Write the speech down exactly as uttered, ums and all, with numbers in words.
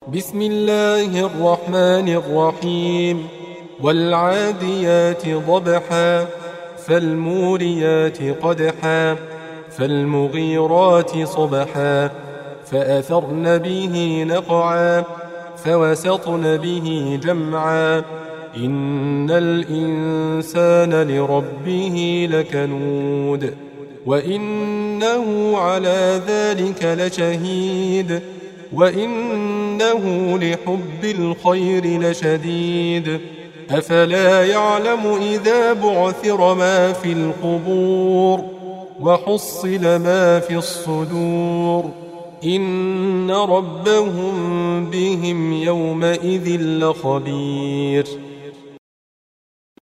بسم الله الرحمن الرحيم والعاديات ضبحا فالموريات قدحا فالمغيرات صبحا فأثرن به نقعا فوسطن به جمعا إن الإنسان لربه لكنود وإنه على ذلك لشهيد وإنه لحب الخير لشديد أفلا يعلم إذا بعثر ما في القبور وحصل ما في الصدور إن ربهم بهم يومئذ لخبير